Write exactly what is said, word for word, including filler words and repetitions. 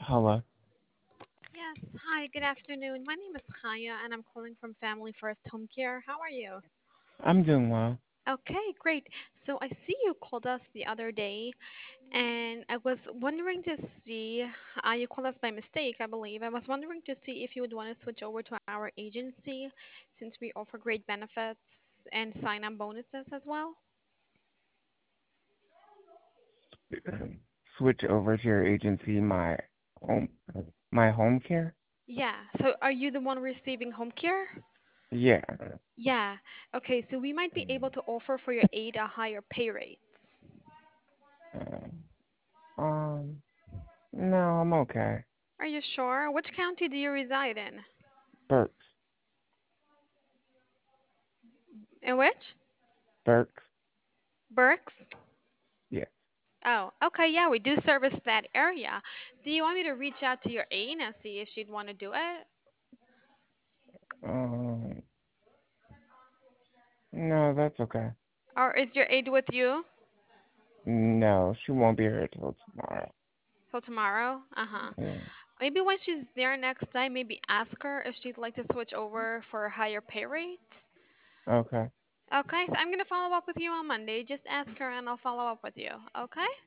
Hello. Yes. Hi, good afternoon. My name is Kaya and I'm calling from Family First Home Care. How are you? I'm doing well. Okay, great. So I see you called us the other day and I was wondering to see, uh, you called us by mistake, I believe. I was wondering to see if you would want to switch over to our agency since we offer great benefits and sign-on bonuses as well. Switch over to your agency, my home, my home care. Yeah. So are you the one receiving home care? Yeah. Yeah. Okay, so we might be able to offer for your aid a higher pay rate. Uh, um. No, I'm okay. Are you sure? Which county do you reside in? Burks. In which? Burks. Berks? Yeah. Oh, okay, yeah, we do service that area. Do you want me to reach out to your aide and see if she'd want to do it? Um. No, that's okay. Or is your aide with you No, she won't be here till tomorrow. till tomorrow? Uh-huh. Yeah. Maybe when she's there next time, maybe ask her if she'd like to switch over for a higher pay rate. Okay. Okay, so I'm gonna follow up with you on Monday. Just ask her and I'll follow up with you. Okay?